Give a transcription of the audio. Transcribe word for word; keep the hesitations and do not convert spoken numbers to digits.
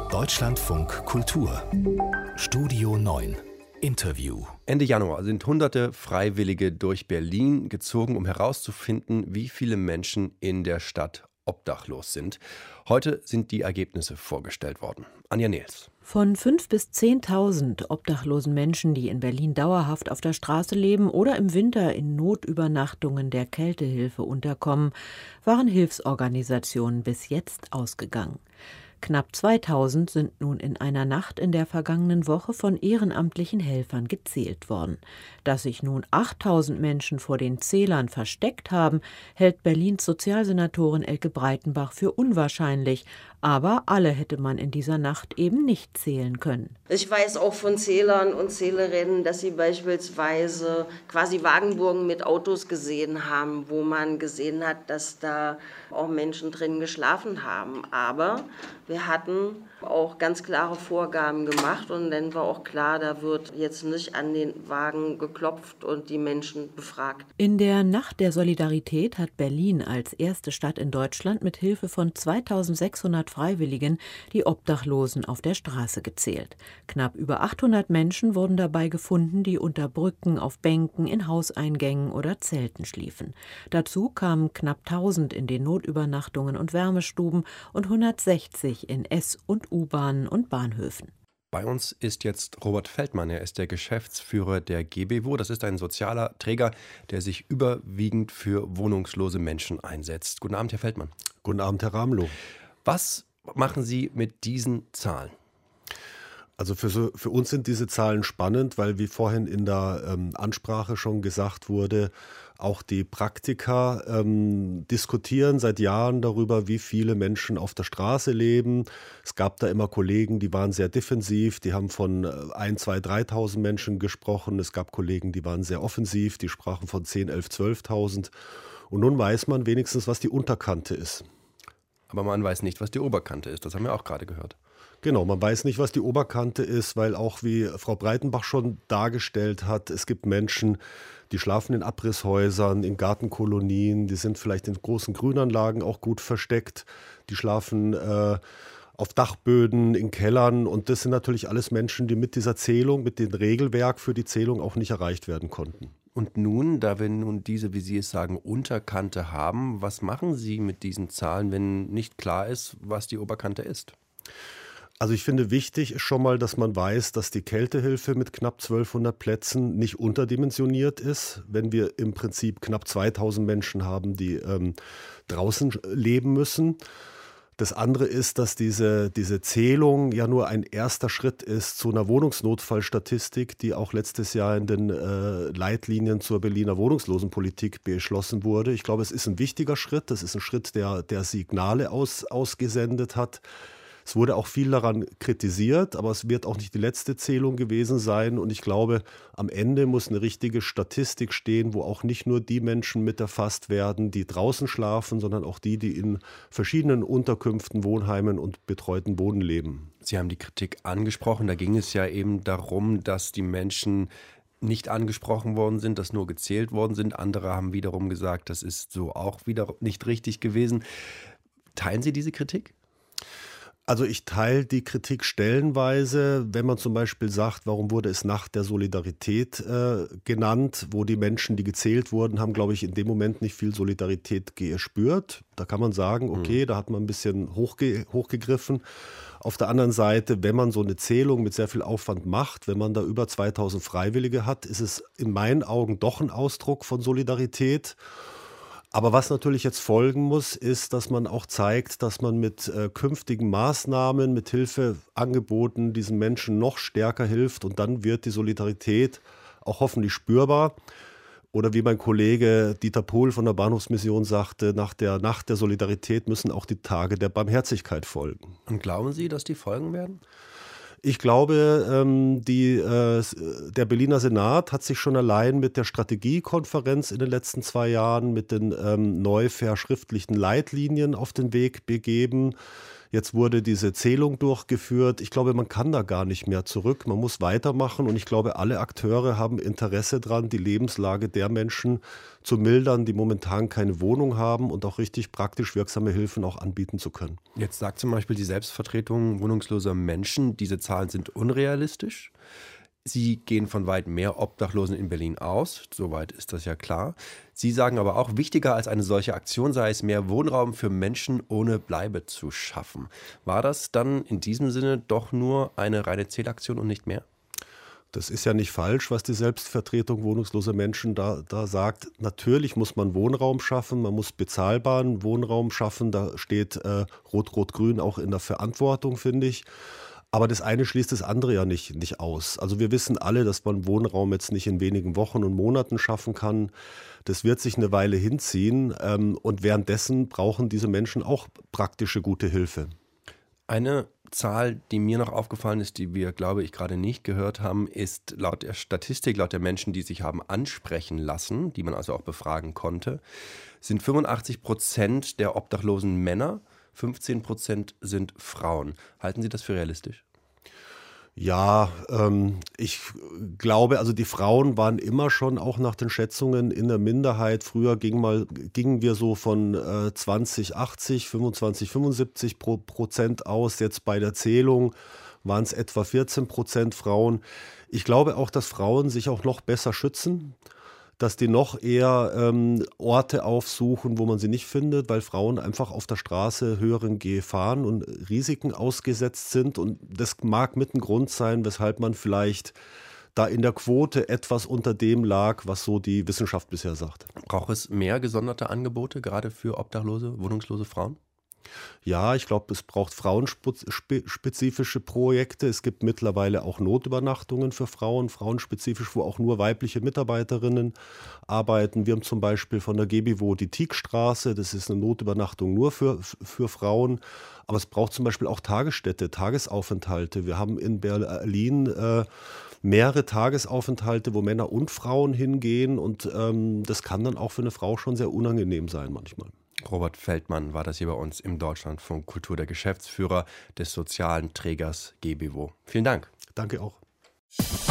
Deutschlandfunk Kultur Studio neun Interview. Ende Januar sind hunderte Freiwillige durch Berlin gezogen, um herauszufinden, wie viele Menschen in der Stadt obdachlos sind. Heute sind die Ergebnisse vorgestellt worden. Anja Nehls. Von fünftausend bis zehntausend obdachlosen Menschen, die in Berlin dauerhaft auf der Straße leben oder im Winter in Notübernachtungen der Kältehilfe unterkommen, waren Hilfsorganisationen bis jetzt ausgegangen. Knapp zweitausend sind nun in einer Nacht in der vergangenen Woche von ehrenamtlichen Helfern gezählt worden. Dass sich nun achttausend Menschen vor den Zählern versteckt haben, hält Berlins Sozialsenatorin Elke Breitenbach für unwahrscheinlich. Aber alle hätte man in dieser Nacht eben nicht zählen können. Ich weiß auch von Zählern und Zählerinnen, dass sie beispielsweise quasi Wagenburgen mit Autos gesehen haben, wo man gesehen hat, dass da auch Menschen drin geschlafen haben. Aber wir hatten auch ganz klare Vorgaben gemacht und dann war auch klar, da wird jetzt nicht an den Wagen geklopft und die Menschen befragt. In der Nacht der Solidarität hat Berlin als erste Stadt in Deutschland mit Hilfe von zweitausendsechshundert Freiwilligen die Obdachlosen auf der Straße gezählt. Knapp über achthundert Menschen wurden dabei gefunden, die unter Brücken, auf Bänken, in Hauseingängen oder Zelten schliefen. Dazu kamen knapp tausend in den Notübernachtungen und Wärmestuben und hundertsechzig in S- und U-Bahnen und Bahnhöfen. Bei uns ist jetzt Robert Feldmann. Er ist der Geschäftsführer der G B W O. Das ist ein sozialer Träger, der sich überwiegend für wohnungslose Menschen einsetzt. Guten Abend, Herr Feldmann. Guten Abend, Herr Ramelow. Was machen Sie mit diesen Zahlen? Also für, so, für uns sind diese Zahlen spannend, weil wie vorhin in der ähm, Ansprache schon gesagt wurde, auch die Praktiker ähm, diskutieren seit Jahren darüber, wie viele Menschen auf der Straße leben. Es gab da immer Kollegen, die waren sehr defensiv, die haben von ein, zwei, dreitausend Menschen gesprochen. Es gab Kollegen, die waren sehr offensiv, die sprachen von zehn, elf, zwölftausend. Und nun weiß man wenigstens, was die Unterkante ist. Aber man weiß nicht, was die Oberkante ist. Das haben wir auch gerade gehört. Genau, man weiß nicht, was die Oberkante ist, weil auch wie Frau Breitenbach schon dargestellt hat, es gibt Menschen, die schlafen in Abrisshäusern, in Gartenkolonien, die sind vielleicht in großen Grünanlagen auch gut versteckt, die schlafen äh, auf Dachböden, in Kellern und das sind natürlich alles Menschen, die mit dieser Zählung, mit dem Regelwerk für die Zählung auch nicht erreicht werden konnten. Und nun, da wir nun diese, wie Sie es sagen, Unterkante haben, was machen Sie mit diesen Zahlen, wenn nicht klar ist, was die Oberkante ist? Also ich finde, wichtig ist schon mal, dass man weiß, dass die Kältehilfe mit knapp zwölfhundert Plätzen nicht unterdimensioniert ist. Wenn wir im Prinzip knapp zweitausend Menschen haben, die ähm, draußen leben müssen. Das andere ist, dass diese, diese Zählung ja nur ein erster Schritt ist zu einer Wohnungsnotfallstatistik, die auch letztes Jahr in den äh, Leitlinien zur Berliner Wohnungslosenpolitik beschlossen wurde. Ich glaube, es ist ein wichtiger Schritt. Das ist ein Schritt, der, der Signale aus, ausgesendet hat. Es wurde auch viel daran kritisiert, aber es wird auch nicht die letzte Zählung gewesen sein. Und ich glaube, am Ende muss eine richtige Statistik stehen, wo auch nicht nur die Menschen mit erfasst werden, die draußen schlafen, sondern auch die, die in verschiedenen Unterkünften, Wohnheimen und betreuten Wohnen leben. Sie haben die Kritik angesprochen. Da ging es ja eben darum, dass die Menschen nicht angesprochen worden sind, dass nur gezählt worden sind. Andere haben wiederum gesagt, das ist so auch wieder nicht richtig gewesen. Teilen Sie diese Kritik? Also ich teile die Kritik stellenweise, wenn man zum Beispiel sagt, warum wurde es Nacht der Solidarität äh, genannt, wo die Menschen, die gezählt wurden, haben, glaube ich, in dem Moment nicht viel Solidarität gespürt. Da kann man sagen, okay, mhm. da hat man ein bisschen hochge- hochgegriffen. Auf der anderen Seite, wenn man so eine Zählung mit sehr viel Aufwand macht, wenn man da über zweitausend Freiwillige hat, ist es in meinen Augen doch ein Ausdruck von Solidarität. Aber was natürlich jetzt folgen muss, ist, dass man auch zeigt, dass man mit äh, künftigen Maßnahmen, mit Hilfeangeboten diesen Menschen noch stärker hilft und dann wird die Solidarität auch hoffentlich spürbar. Oder wie mein Kollege Dieter Pohl von der Bahnhofsmission sagte, nach der Nacht der Solidarität müssen auch die Tage der Barmherzigkeit folgen. Und glauben Sie, dass die folgen werden? Ich glaube, ähm, die, äh, der Berliner Senat hat sich schon allein mit der Strategiekonferenz in den letzten zwei Jahren, mit den ähm, neu verschriftlichten Leitlinien auf den Weg begeben. Jetzt wurde diese Zählung durchgeführt. Ich glaube, man kann da gar nicht mehr zurück. Man muss weitermachen und ich glaube, alle Akteure haben Interesse daran, die Lebenslage der Menschen zu mildern, die momentan keine Wohnung haben und auch richtig praktisch wirksame Hilfen auch anbieten zu können. Jetzt sagt zum Beispiel die Selbstvertretung wohnungsloser Menschen, diese Zahlen sind unrealistisch. Sie gehen von weit mehr Obdachlosen in Berlin aus, soweit ist das ja klar. Sie sagen aber auch, wichtiger als eine solche Aktion sei es, mehr Wohnraum für Menschen ohne Bleibe zu schaffen. War das dann in diesem Sinne doch nur eine reine Zählaktion und nicht mehr? Das ist ja nicht falsch, was die Selbstvertretung wohnungsloser Menschen da, da sagt. Natürlich muss man Wohnraum schaffen, man muss bezahlbaren Wohnraum schaffen. Da steht äh, Rot-Rot-Grün auch in der Verantwortung, finde ich. Aber das eine schließt das andere ja nicht, nicht aus. Also wir wissen alle, dass man Wohnraum jetzt nicht in wenigen Wochen und Monaten schaffen kann. Das wird sich eine Weile hinziehen. Ähm, und währenddessen brauchen diese Menschen auch praktische, gute Hilfe. Eine Zahl, die mir noch aufgefallen ist, die wir, glaube ich, gerade nicht gehört haben, ist laut der Statistik, laut der Menschen, die sich haben ansprechen lassen, die man also auch befragen konnte, sind fünfundachtzig Prozent der obdachlosen Männer, fünfzehn Prozent sind Frauen. Halten Sie das für realistisch? Ja, ähm, ich glaube, also die Frauen waren immer schon auch nach den Schätzungen in der Minderheit. Früher ging mal, gingen wir so von äh, zwanzig, achtzig, fünfundzwanzig, fünfundsiebzig pro Prozent aus. Jetzt bei der Zählung waren es etwa vierzehn Prozent Frauen. Ich glaube auch, dass Frauen sich auch noch besser schützen, dass die noch eher ähm, Orte aufsuchen, wo man sie nicht findet, weil Frauen einfach auf der Straße höheren Gefahren und Risiken ausgesetzt sind. Und das mag mit ein Grund sein, weshalb man vielleicht da in der Quote etwas unter dem lag, was so die Wissenschaft bisher sagt. Braucht es mehr gesonderte Angebote, gerade für obdachlose, wohnungslose Frauen? Ja, ich glaube, es braucht frauenspezifische Projekte. Es gibt mittlerweile auch Notübernachtungen für Frauen, frauenspezifisch, wo auch nur weibliche Mitarbeiterinnen arbeiten. Wir haben zum Beispiel von der Gebivo die Tieckstraße, das ist eine Notübernachtung nur für, für Frauen. Aber es braucht zum Beispiel auch Tagesstätte, Tagesaufenthalte. Wir haben in Berlin äh, mehrere Tagesaufenthalte, wo Männer und Frauen hingehen. Und ähm, das kann dann auch für eine Frau schon sehr unangenehm sein manchmal. Robert Feldmann war das hier bei uns im Deutschlandfunk Kultur, der Geschäftsführer des sozialen Trägers Gebivo. Vielen Dank. Danke auch.